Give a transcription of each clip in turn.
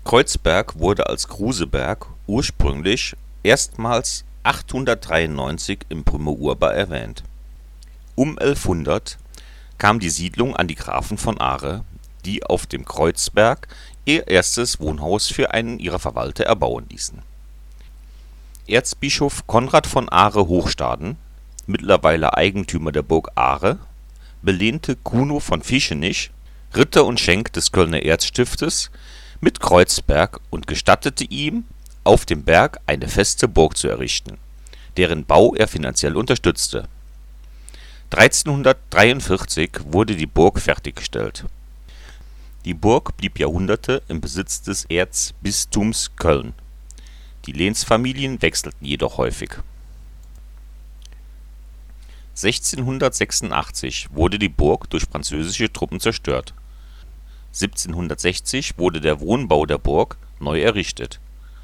Kreuzberg wurde als Kruseberg ursprünglich erstmals 893 im Brümer Urbar erwähnt. Um 1100 kam die Siedlung an die Grafen von Are, die auf dem Kreuzberg ihr erstes Wohnhaus für einen ihrer Verwalter erbauen ließen. Erzbischof Konrad von Are-Hochstaden, mittlerweile Eigentümer der Burg Are, belehnte Kuno von Vischenich, Ritter und Schenk des Kölner Erzstiftes, mit Kreuzberg und gestattete ihm, auf dem Berg eine feste Burg zu errichten, deren Bau er finanziell unterstützte. 1343 wurde die Burg fertiggestellt. Die Burg blieb Jahrhunderte im Besitz des Erzbistums Köln. Die Lehnsfamilien wechselten jedoch häufig. 1686 wurde die Burg durch französische Truppen zerstört. 1760 wurde der Wohnbau der Burg neu errichtet.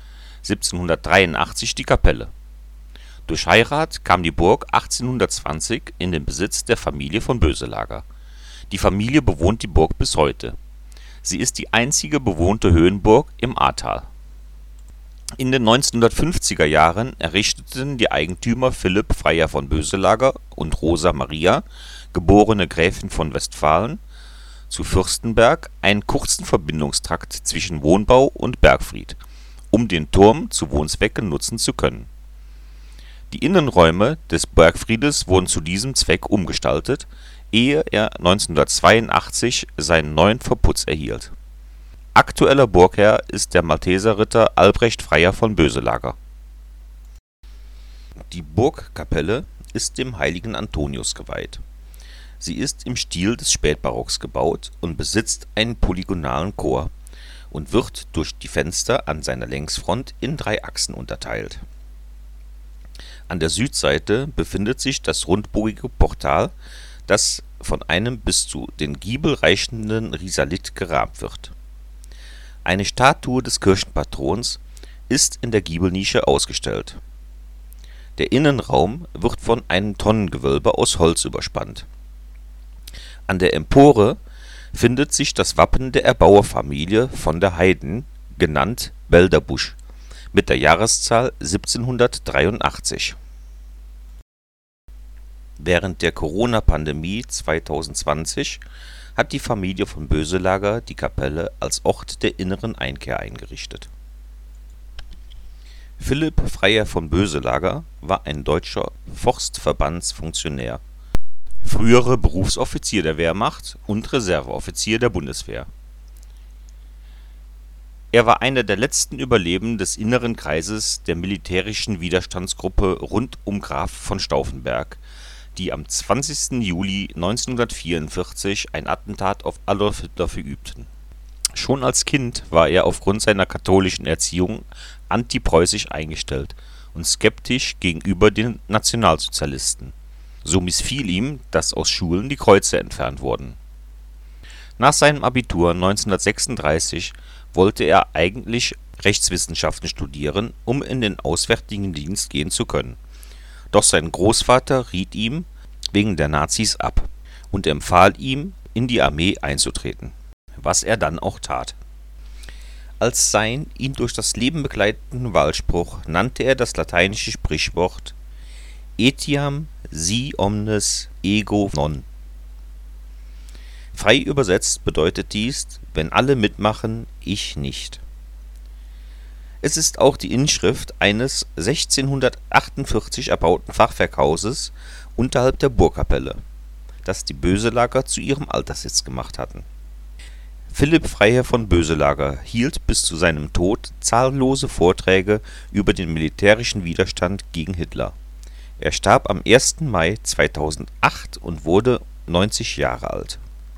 1783 die Kapelle. Durch Heirat kam die Burg 1820 in den Besitz der Familie von Boeselager. Die Familie bewohnt die Burg bis heute. Sie ist die einzige bewohnte Höhenburg im Ahrtal. In den 1950er Jahren errichteten die Eigentümer Philipp Freiherr von Boeselager und Rosa Maria, geborene Gräfin von Westfalen, zu Fürstenberg einen kurzen Verbindungstrakt zwischen Wohnbau und Bergfried, um den Turm zu Wohnzwecken nutzen zu können. Die Innenräume des Bergfriedes wurden zu diesem Zweck umgestaltet, ehe er 1982 seinen neuen Verputz erhielt. Aktueller Burgherr ist der Malteserritter Albrecht Freiherr von Boeselager. Die Burgkapelle ist dem heiligen Antonius geweiht. Sie ist im Stil des Spätbarocks gebaut und besitzt einen polygonalen Chor und wird durch die Fenster an seiner Längsfront in 3 Achsen unterteilt. An der Südseite befindet sich das rundbogige Portal, das von einem bis zu den Giebel reichenden Risalit gerahmt wird. Eine Statue des Kirchenpatrons ist in der Giebelnische ausgestellt. Der Innenraum wird von einem Tonnengewölbe aus Holz überspannt. An der Empore findet sich das Wappen der Erbauerfamilie von der Heyden, genannt Belderbusch, mit der Jahreszahl 1783. Während der Corona-Pandemie 2020 hat die Familie von Boeselager die Kapelle als Ort der inneren Einkehr eingerichtet. Philipp Freiherr von Boeselager war ein deutscher Forstverbandsfunktionär, früherer Berufsoffizier der Wehrmacht und Reserveoffizier der Bundeswehr. Er war einer der letzten Überlebenden des inneren Kreises der militärischen Widerstandsgruppe rund um Graf von Stauffenberg, die am 20. Juli 1944 ein Attentat auf Adolf Hitler verübten. Schon als Kind war er aufgrund seiner katholischen Erziehung antipreußisch eingestellt und skeptisch gegenüber den Nationalsozialisten. So missfiel ihm, dass aus Schulen die Kreuze entfernt wurden. Nach seinem Abitur 1936 wollte er eigentlich Rechtswissenschaften studieren, um in den Auswärtigen Dienst gehen zu können. Doch sein Großvater riet ihm wegen der Nazis ab und empfahl ihm, in die Armee einzutreten, was er dann auch tat. Als seinen ihn durch das Leben begleitenden Wahlspruch nannte er das lateinische Sprichwort Etiam si omnes ego non. Frei übersetzt bedeutet dies: Wenn alle mitmachen, ich nicht. Es ist auch die Inschrift eines 1648 erbauten Fachwerkhauses unterhalb der Burgkapelle, das die Boeselager zu ihrem Alterssitz gemacht hatten. Philipp Freiherr von Boeselager hielt bis zu seinem Tod zahllose Vorträge über den militärischen Widerstand gegen Hitler. Er starb am 1. Mai 2008 und wurde 90 Jahre alt.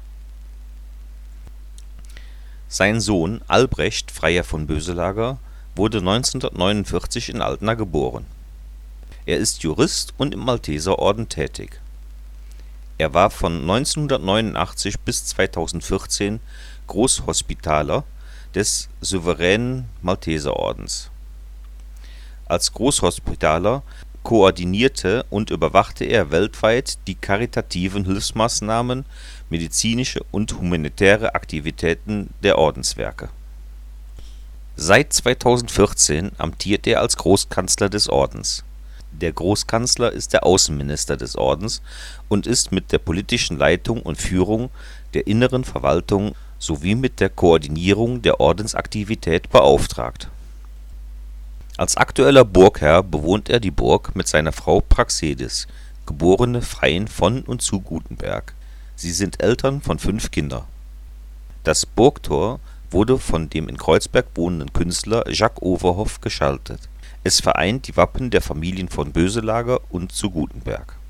Sein Sohn Albrecht Freiherr von Boeselager wurde 1949 in Altena geboren. Er ist Jurist und im Malteserorden tätig. Er war von 1989 bis 2014 Großhospitaler des Souveränen Malteserordens. Als Großhospitaler koordinierte und überwachte er weltweit die karitativen Hilfsmaßnahmen, medizinische und humanitäre Aktivitäten der Ordenswerke. Seit 2014 amtiert er als Großkanzler des Ordens. Der Großkanzler ist der Außenminister des Ordens und ist mit der politischen Leitung und Führung der inneren Verwaltung sowie mit der Koordinierung der Ordensaktivität beauftragt. Als aktueller Burgherr bewohnt er die Burg mit seiner Frau Praxedis, geborene Freiin von und zu Gutenberg. Sie sind Eltern von 5 Kindern. Das Burgtor wurde von dem in Kreuzberg wohnenden Künstler Jacques Overhoff gestaltet. Es vereint die Wappen der Familien von Boeselager und zu Gutenberg